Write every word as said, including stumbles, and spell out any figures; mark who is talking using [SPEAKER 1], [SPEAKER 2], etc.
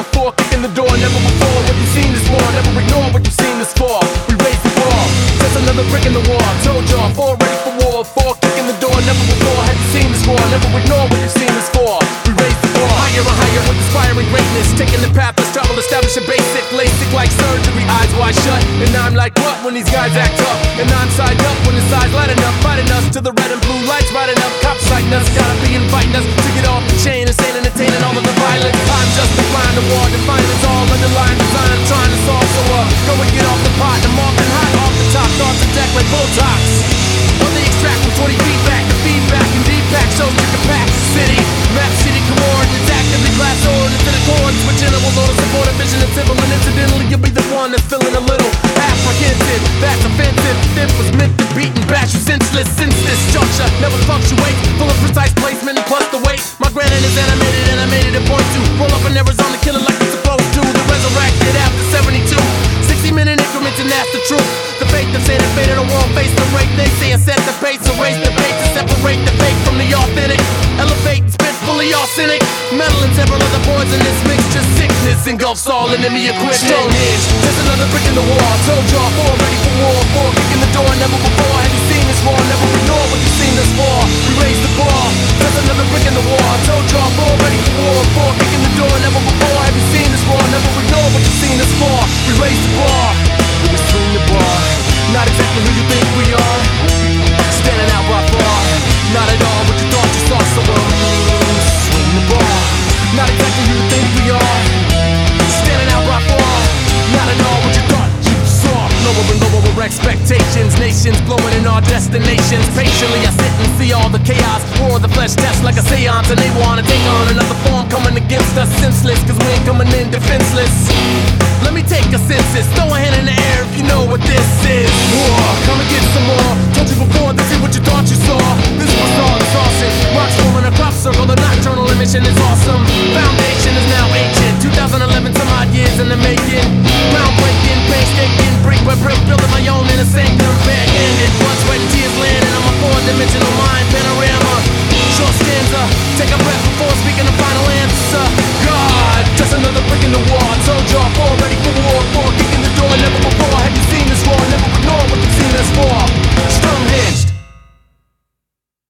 [SPEAKER 1] for, kicking the door, never before. What you seen this for, never ignore what you've seen this for. We raise the bar, just another brick in the wall. Told y'all, four ready for war, four kicking the door, never before. Have you seen this for, never ignore what you've seen this for. We raise the bar, higher and higher with inspiring greatness. Taking the path, let's travel, establish a basic. LASIK like surgery, eyes wide shut. And I'm like, what when these guys act up? And I'm side up when the sides lighting up, fighting us to the red and blue lights, riding up, cops sighting us, gotta be inviting us to get off the chain and staying entertaining all of the violence. I'm just defying the war, defining it's all underlying design. I'm trying to solve, so uh, go and get off the pot. I'm off and hot, off the top, thoughts and deck like Botox. On the extract from twenty feet back, the feedback and deep-pack shows you can pack city, map city coordinates, actively class orders to the chords, switch interval, order, support a vision and civil, and incidentally you'll be the one that's feeling a little apprehensive. That's offensive. This was meant to beat and bash you senseless. Since this juncture never fluctuates, full of precise placement and plus the weight. My granite is animated and I made it a point to roll up in Arizona, killing like it's supposed to. The resurrected after seventy-two, sixty minute increments and that's the truth. The faith that say they faded, I won't face the rate. They say I set the pace, erase the bait to separate the fake from the authentic. Elevate, spit fully arsenic. Metal and several other poisonous mix. Just sickness engulfs all enemy equipment. Stonehenge, just another brick in the wall. Told y'all, four ready for war, four kicking the door, never before. Have you seen this war? Never ignore what you've seen this for. We raise the bar, just another brick in the wall. Told y'all, four ready for war, four kicking the door, never before. Have you seen this war? Never ignore what you've seen this for. We raise the bar, we swing the bar. Not exactly who you think we are. Standing out by far, not at all what you thought you saw. So uh, swing the bar. Not exactly who you think we are. Standing out by far, not at all what you thought you saw. Lower and lower expectations, nations blowing in our destinations. Patiently I sit and see all the chaos, war of the flesh tests like a seance, and they wanna take on another form coming against us senseless, cause we ain't coming in defenseless. Let me take a census, throw a hand in the air if you know what this is. War, come and get some more. Told you before, this is what you thought you saw. This was all the sausage, rocks forming a crop circle. The nocturnal emission is awesome. Foundation is now ancient, two thousand eleven, some odd years in the making. Groundbreaking, painstaking, brick by brick, building my own in a sanctum. Backhanded, blood, sweat, and tears landing on my four-dimensional mind panorama. Short stanza, take a breath before speaking the final answer. God, just another brick in the wall. Told y'all, four ready for war, four kicking the door, never before. Have you seen this war? Never ignore what you've seen this for. Stonehenge.